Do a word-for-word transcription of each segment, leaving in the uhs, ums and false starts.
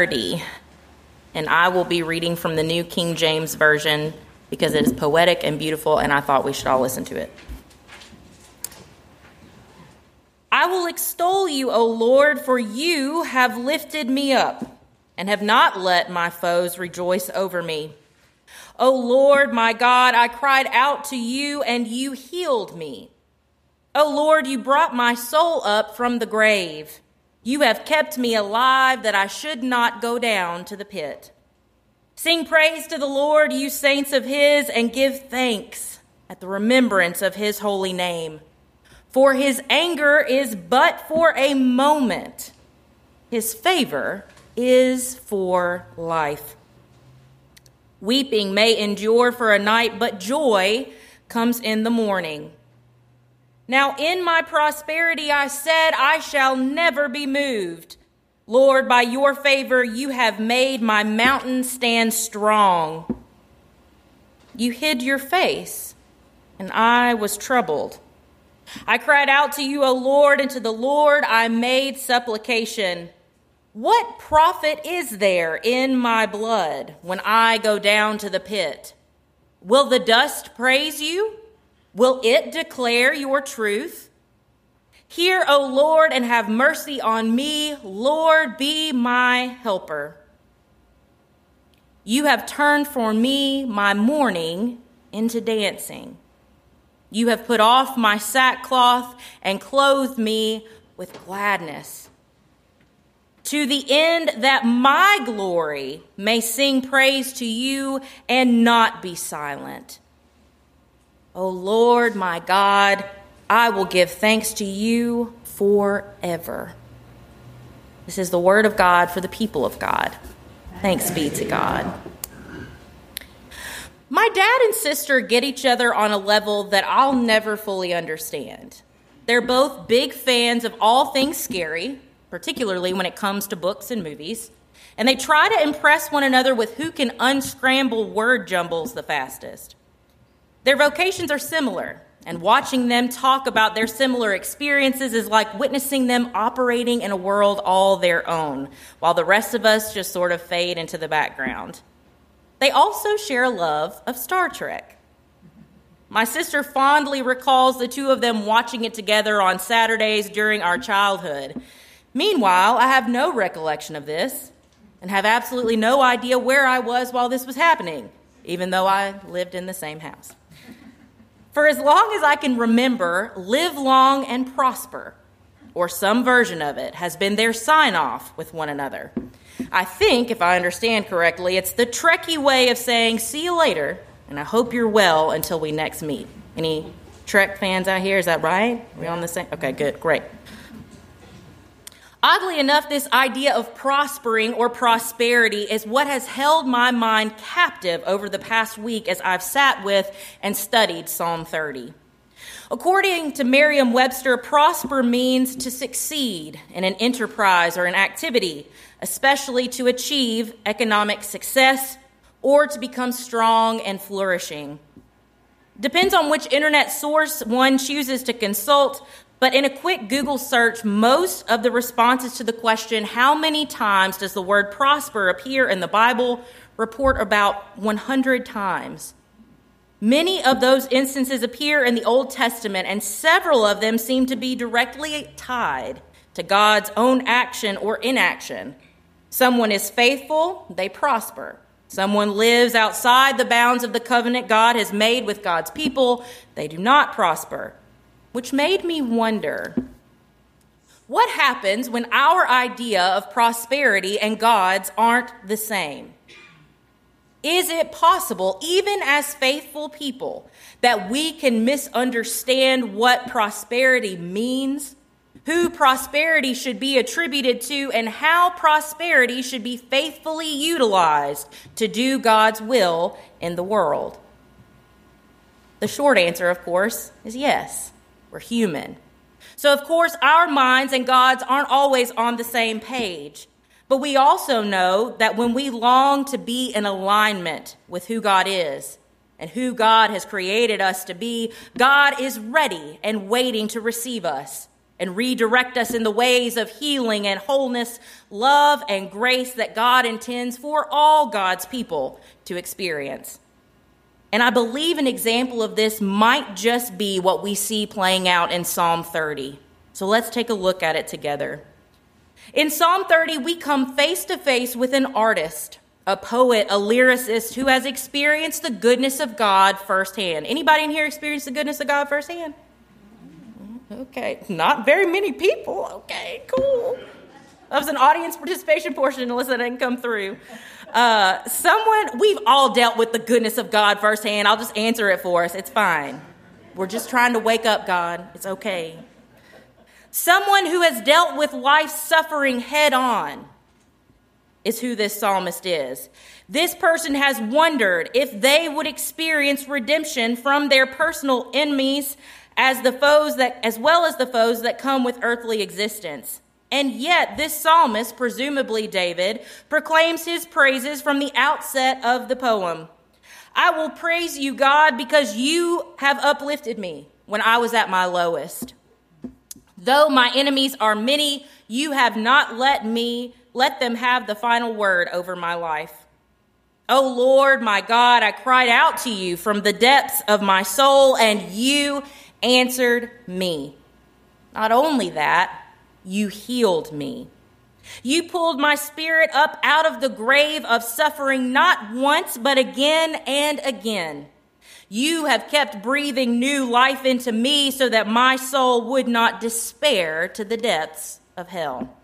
thirty, and I will be reading from the New King James Version because it is poetic and beautiful, and I thought we should all listen to it. I will extol you, O Lord, for you have lifted me up and have not let my foes rejoice over me. O Lord, my God, I cried out to you and you healed me. O Lord, you brought my soul up from the grave. You have kept me alive that I should not go down to the pit. Sing praise to the Lord, you saints of his, and give thanks at the remembrance of his holy name. For his anger is but for a moment. His favor is for life. Weeping may endure for a night, but joy comes in the morning. Now in my prosperity I said, I shall never be moved. Lord, by your favor you have made my mountain stand strong. You hid your face, and I was troubled. I cried out to you, O Lord, and to the Lord I made supplication. What profit is there in my blood when I go down to the pit? Will the dust praise you? Will it declare your truth? Hear, O Lord, and have mercy on me. Lord, be my helper. You have turned for me my mourning into dancing. You have put off my sackcloth and clothed me with gladness, to the end that my glory may sing praise to you and not be silent. O Lord, my God, I will give thanks to you forever. This is the word of God for the people of God. Thanks be to God. My dad and sister get each other on a level that I'll never fully understand. They're both big fans of all things scary, particularly when it comes to books and movies, and they try to impress one another with who can unscramble word jumbles the fastest. Their vocations are similar, and watching them talk about their similar experiences is like witnessing them operating in a world all their own, while the rest of us just sort of fade into the background. They also share a love of Star Trek. My sister fondly recalls the two of them watching it together on Saturdays during our childhood. Meanwhile, I have no recollection of this and have absolutely no idea where I was while this was happening, even though I lived in the same house. For as long as I can remember, live long and prosper, or some version of it, has been their sign-off with one another. I think, if I understand correctly, it's the Trekkie way of saying, see you later, and I hope you're well until we next meet. Any Trek fans out here? Is that right? Are we on the same? Okay, good, great. Oddly enough, this idea of prospering or prosperity is what has held my mind captive over the past week as I've sat with and studied Psalm thirty. According to Merriam-Webster, prosper means to succeed in an enterprise or an activity, especially to achieve economic success or to become strong and flourishing. Depends on which internet source one chooses to consult, but in a quick Google search, most of the responses to the question, how many times does the word prosper appear in the Bible, report about one hundred times. Many of those instances appear in the Old Testament, and several of them seem to be directly tied to God's own action or inaction. Someone is faithful, they prosper. Someone lives outside the bounds of the covenant God has made with God's people, they do not prosper. Which made me wonder, what happens when our idea of prosperity and God's aren't the same? Is it possible, even as faithful people, that we can misunderstand what prosperity means, who prosperity should be attributed to, and how prosperity should be faithfully utilized to do God's will in the world? The short answer, of course, is yes. We're human. So, of course, our minds and God's aren't always on the same page. But we also know that when we long to be in alignment with who God is and who God has created us to be, God is ready and waiting to receive us. and redirect us in the ways of healing and wholeness, love and grace that God intends for all God's people to experience. And I believe an example of this might just be what we see playing out in Psalm thirty. So let's take a look at it together. In Psalm thirty, we come face to face with an artist, a poet, a lyricist who has experienced the goodness of God firsthand. Anybody in here experienced the goodness of God firsthand? Okay, not very many people. Okay, cool. That was an audience participation portion, unless that didn't come through. Uh, someone, we've all dealt with the goodness of God firsthand. I'll just answer it for us. It's fine. We're just trying to wake up, God. It's okay. Someone who has dealt with life's suffering head on is who this psalmist is. This person has wondered if they would experience redemption from their personal enemies as the foes that, as well as the foes that come with earthly existence. And yet this psalmist, presumably David, proclaims his praises from the outset of the poem. I will praise you, God, because you have uplifted me when I was at my lowest. Though my enemies are many, you have not let me let them have the final word over my life. O Lord, my God, I cried out to you from the depths of my soul, and you answered me. Not only that, you healed me. You pulled my spirit up out of the grave of suffering, not once, but again and again. You have kept breathing new life into me so that my soul would not despair to the depths of hell.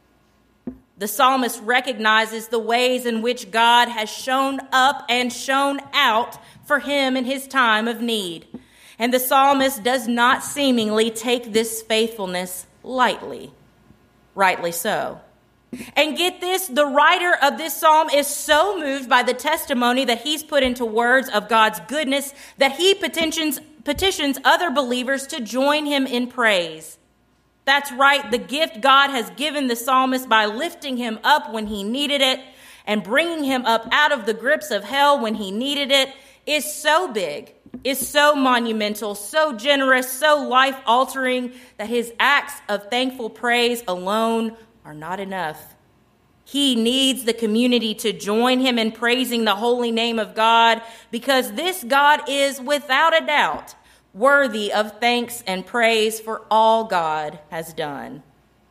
The psalmist recognizes the ways in which God has shown up and shown out for him in his time of need. And the psalmist does not seemingly take this faithfulness lightly. Rightly so. And get this, the writer of this psalm is so moved by the testimony that he's put into words of God's goodness that he petitions, petitions other believers to join him in praise. That's right, the gift God has given the psalmist by lifting him up when he needed it and bringing him up out of the grips of hell when he needed it is so big, is so monumental, so generous, so life-altering that his acts of thankful praise alone are not enough. He needs the community to join him in praising the holy name of God because this God is, without a doubt, worthy of thanks and praise for all God has done.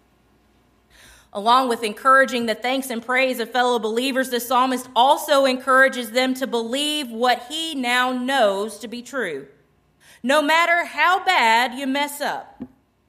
Along with encouraging the thanks and praise of fellow believers, the psalmist also encourages them to believe what he now knows to be true. No matter how bad you mess up,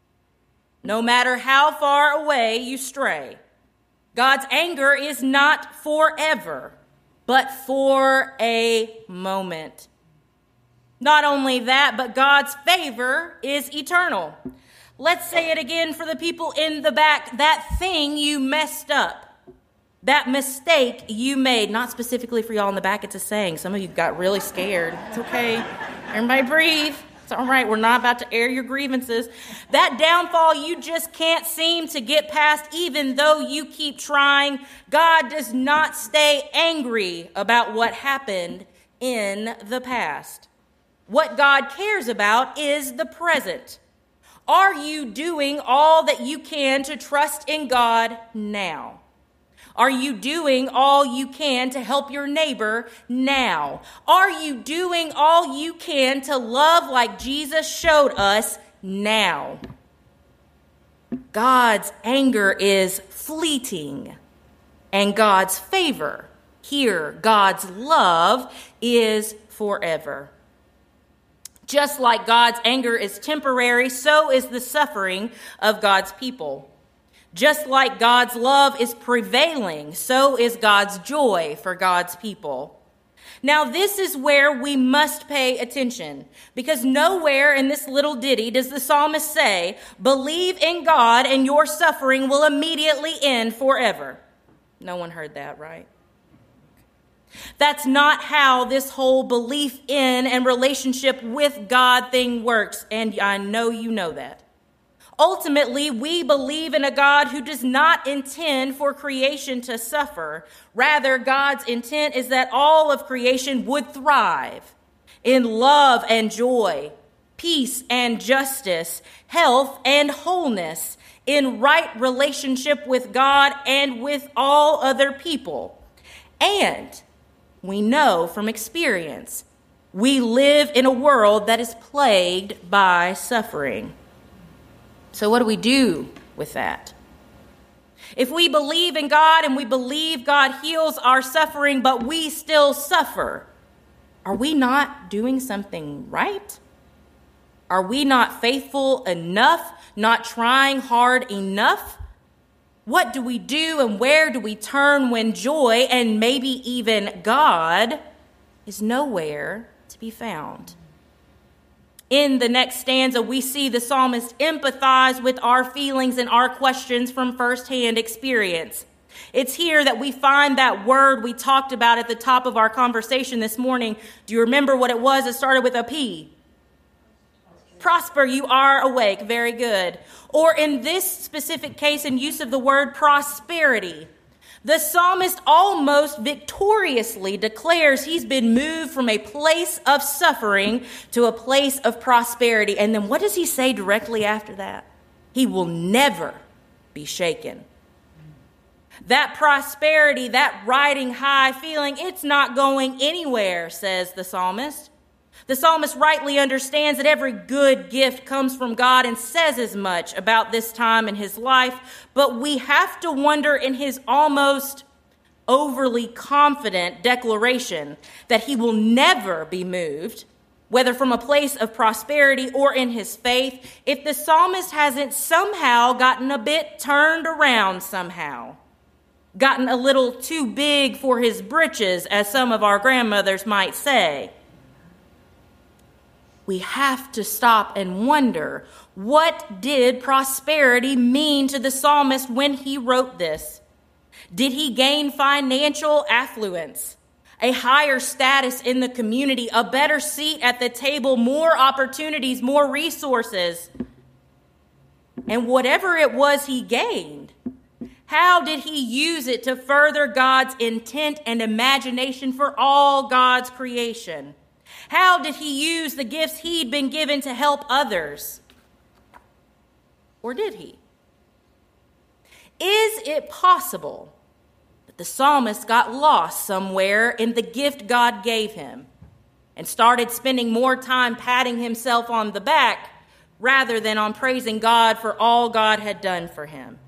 no matter how far away you stray, God's anger is not forever, but for a moment. Not only that, but God's favor is eternal. Let's say it again for the people in the back. That thing you messed up, that mistake you made, not specifically for y'all in the back, it's a saying. Some of you got really scared. It's okay. Everybody breathe. It's all right. We're not about to air your grievances. That downfall you just can't seem to get past, even though you keep trying. God does not stay angry about what happened in the past. What God cares about is the present. Are you doing all that you can to trust in God now? Are you doing all you can to help your neighbor now? Are you doing all you can to love like Jesus showed us now? God's anger is fleeting, and God's favor, here, God's love, is forever. Just like God's anger is temporary, so is the suffering of God's people. Just like God's love is prevailing, so is God's joy for God's people. Now, this is where we must pay attention, because nowhere in this little ditty does the psalmist say, believe in God and your suffering will immediately end forever. No one heard that, right? That's not how this whole belief in and relationship with God thing works, and I know you know that. Ultimately, we believe in a God who does not intend for creation to suffer. Rather, God's intent is that all of creation would thrive in love and joy. peace and justice, health and wholeness, in right relationship with God and with all other people. And we know from experience, we live in a world that is plagued by suffering. So what do we do with that? If we believe in God and we believe God heals our suffering, but we still suffer, are we not doing something right? Are we not faithful enough, not trying hard enough? What do we do and where do we turn when joy and maybe even God is nowhere to be found? In the next stanza, we see the psalmist empathize with our feelings and our questions from firsthand experience. It's here that we find that word we talked about at the top of our conversation this morning. Do you remember what it was? It started with a P. Prosper, you are awake. Very good. Or in this specific case, in use of the word prosperity, the psalmist almost victoriously declares he's been moved from a place of suffering to a place of prosperity. And then what does he say directly after that? He will never be shaken. That prosperity, that riding high feeling, it's not going anywhere, says the psalmist. The psalmist rightly understands that every good gift comes from God and says as much about this time in his life, but we have to wonder in his almost overly confident declaration that he will never be moved, whether from a place of prosperity or in his faith, if the psalmist hasn't somehow gotten a bit turned around somehow, gotten a little too big for his britches, as some of our grandmothers might say. We have to stop and wonder, what did prosperity mean to the psalmist when he wrote this? Did he gain financial affluence, a higher status in the community, a better seat at the table, more opportunities, more resources? And whatever it was he gained, how did he use it to further God's intent and imagination for all God's creation? How did he use the gifts he'd been given to help others? Or did he? Is it possible that the psalmist got lost somewhere in the gift God gave him and started spending more time patting himself on the back rather than on praising God for all God had done for him?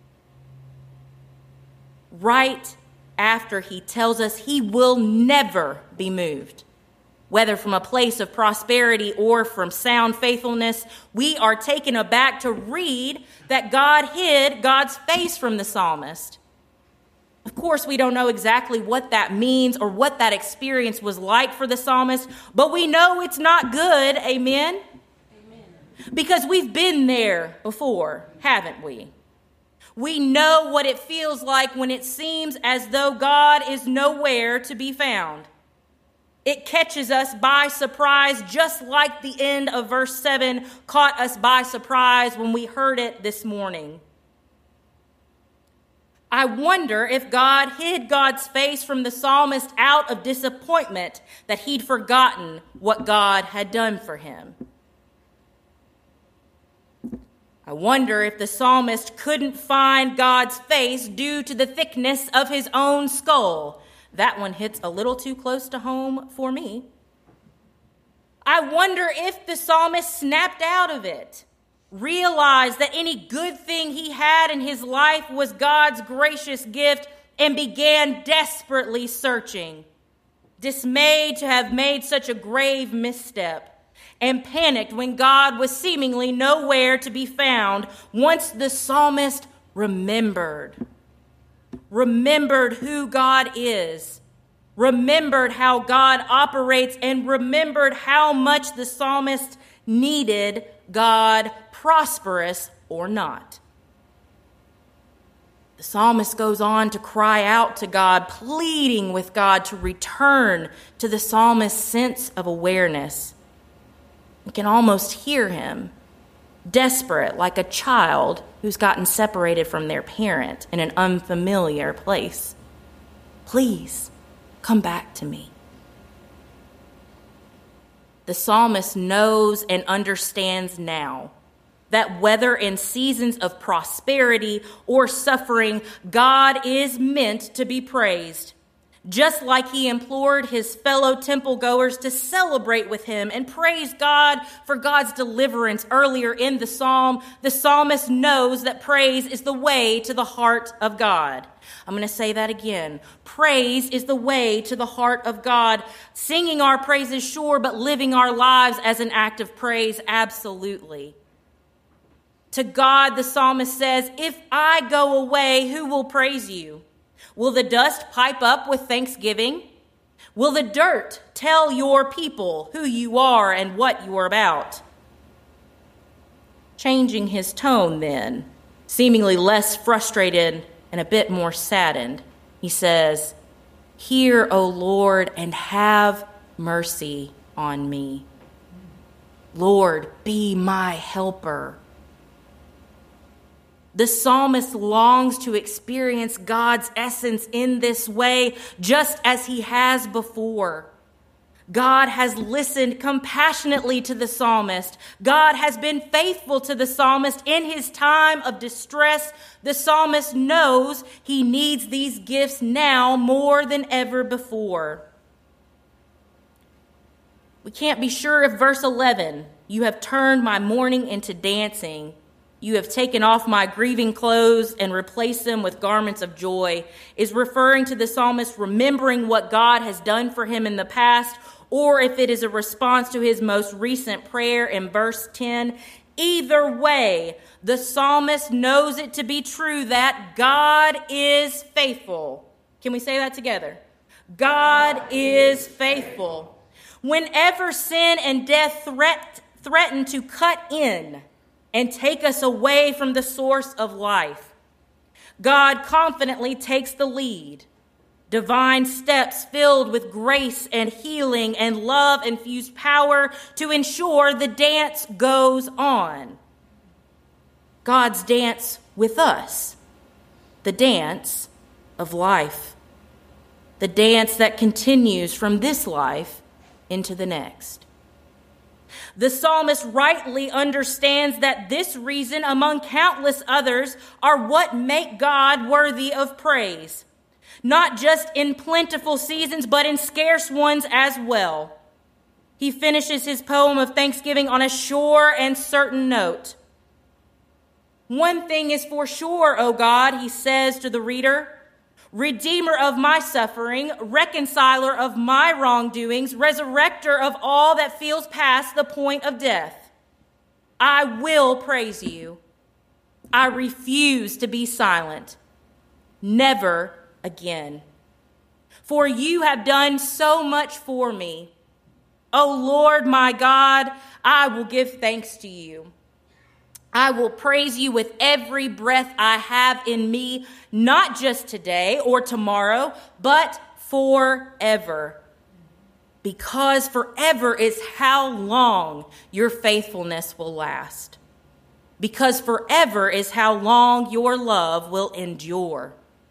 Right after he tells us he will never be moved, whether from a place of prosperity or from sound faithfulness, we are taken aback to read that God hid God's face from the psalmist. Of course, we don't know exactly what that means or what that experience was like for the psalmist, but we know it's not good, amen? Amen. Because we've been there before, haven't we? We know what it feels like when it seems as though God is nowhere to be found. It catches us by surprise, just like the end of verse seven caught us by surprise when we heard it this morning. I wonder if God hid God's face from the psalmist out of disappointment that he'd forgotten what God had done for him. I wonder if the psalmist couldn't find God's face due to the thickness of his own skull. That one hits a little too close to home for me. I wonder if the psalmist snapped out of it, realized that any good thing he had in his life was God's gracious gift, and began desperately searching, dismayed to have made such a grave misstep, and panicked when God was seemingly nowhere to be found once the psalmist remembered. Remembered who God is, remembered how God operates, and remembered how much the psalmist needed God, prosperous or not. The psalmist goes on to cry out to God, pleading with God to return to the psalmist's sense of awareness. You can almost hear him, desperate, like a child who's gotten separated from their parent in an unfamiliar place. Please, come back to me. the psalmist knows and understands now that whether in seasons of prosperity or suffering, God is meant to be praised. Just like he implored his fellow temple goers to celebrate with him and praise God for God's deliverance earlier in the psalm, the psalmist knows that praise is the way to the heart of God. I'm going to say that again. Praise is the way to the heart of God. Singing our praises, sure, but living our lives as an act of praise, absolutely. To God, the psalmist says, if I go away, who will praise you? Will the dust pipe up with thanksgiving? Will the dirt tell your people who you are and what you are about? Changing his tone then, seemingly less frustrated and a bit more saddened, he says, hear, O Lord, and have mercy on me. Lord, be my helper. The psalmist longs to experience God's essence in this way, just as he has before. God has listened compassionately to the psalmist. God has been faithful to the psalmist in his time of distress. The psalmist knows he needs these gifts now more than ever before. We can't be sure if verse eleven, you have turned my mourning into dancing. You have taken off my grieving clothes and replaced them with garments of joy, is referring to the psalmist remembering what God has done for him in the past, or if it is a response to his most recent prayer in verse ten. Either way, the psalmist knows it to be true that God is faithful. Can we say that together? God is faithful. Whenever sin and death threat, threaten to cut in and take us away from the source of life, God confidently takes the lead. Divine steps filled with grace and healing and love-infused power to ensure the dance goes on. God's dance with us, the dance of life, the dance that continues from this life into the next. The psalmist rightly understands that this reason, among countless others, are what make God worthy of praise, not just in plentiful seasons, but in scarce ones as well. He finishes his poem of thanksgiving on a sure and certain note. One thing is for sure, O God, he says to the reader, Redeemer of my suffering, reconciler of my wrongdoings, resurrector of all that feels past the point of death. I will praise you. I refuse to be silent. Never again. For you have done so much for me. O Lord, my God, I will give thanks to you. I will praise you with every breath I have in me, not just today or tomorrow, but forever. Because forever is how long your faithfulness will last. Because forever is how long your love will endure.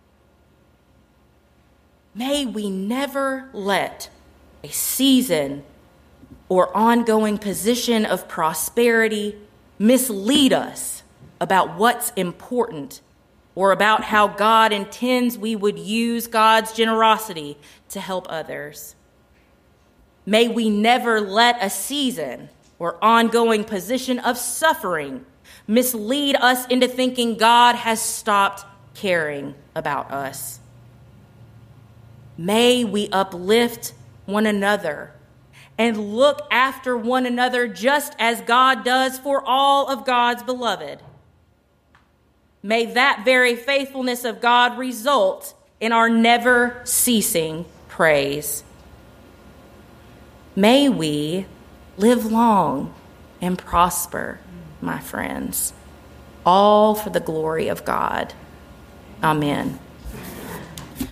May we never let a season or ongoing position of prosperity mislead us about what's important or about how God intends we would use God's generosity to help others. May we never let a season or ongoing position of suffering mislead us into thinking God has stopped caring about us. May we uplift one another and look after one another just as God does for all of God's beloved. May that very faithfulness of God result in our never ceasing praise. May we live long and prosper, my friends, all for the glory of God. Amen.